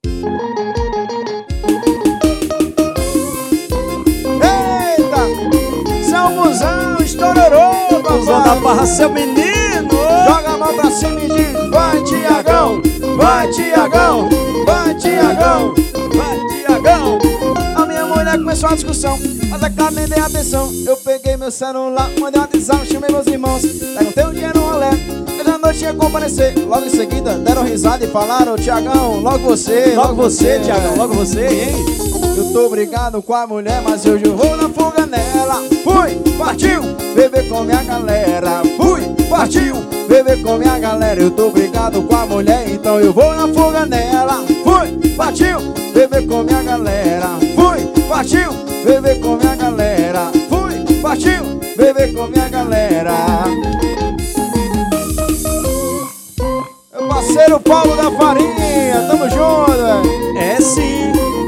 Eita! Seu musão, estourou, Musão da Barra, seu menino. Joga a mão pra cima e diz: vai, Tiagão, vai, Tiagão, vai, Tiagão, vai, Tiagão. A minha mulher começou a discussão, mas acabei dei atenção. Eu peguei meu celular, mandei uma atenção, chamei meus irmãos. Perguntei o dinheiro no rolê, eu já não tinha comparecer. Logo em seguida deram risada e falaram: Tiagão, logo você, Tiagão, logo você, hein? Eu tô brigado com a mulher, mas hoje eu vou na fuga nela. Fui, partiu, beber com minha galera. Fui, partiu, beber com minha galera. Eu tô brigado com a mulher, então eu vou na fuga nela. Fui, partiu, beber com minha galera. Fui, partiu, beber com minha galera. Fui, partiu, beber com minha galera. Meu parceiro Paulo da Farinha, tamo junto, velho. É sim.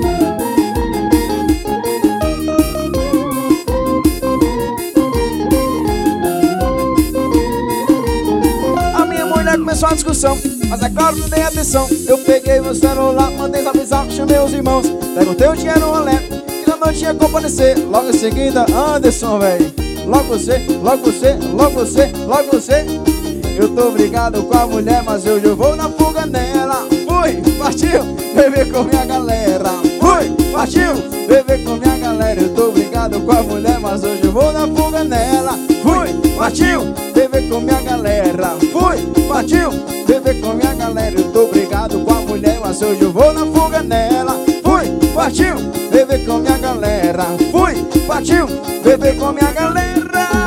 Começou a discussão, mas é claro, não dei atenção. Eu peguei meu celular, mandei avisar, chamei os irmãos. Perguntei o dinheiro no rolê, e já não tinha comparecer. Logo em seguida, Anderson, velho. Logo você, logo você, logo você, logo você. Eu tô brigado com a mulher, mas hoje eu vou na fuga nela. Fui, partiu, beber com minha galera. Fui, partiu, beber com minha galera. Eu tô brigado com a mulher, mas hoje eu vou na fuga nela. Fui, partiu, beber com minha galera. Fui, partiu, beber com minha galera. Eu tô brigado com a mulher, mas hoje eu vou na fuga nela. Fui, partiu, beber com minha galera. Fui, partiu, beber com minha galera.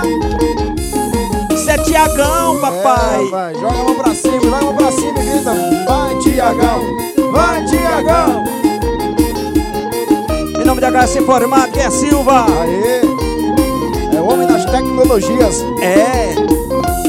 Isso é Tiagão, papai. Vai, joga a mão pra cima, joga a mão pra cima e grita: vai, Tiagão, vai, Tiagão. Em nome de HS Informática, é Silva. Aê, é o homem das tecnologias. É.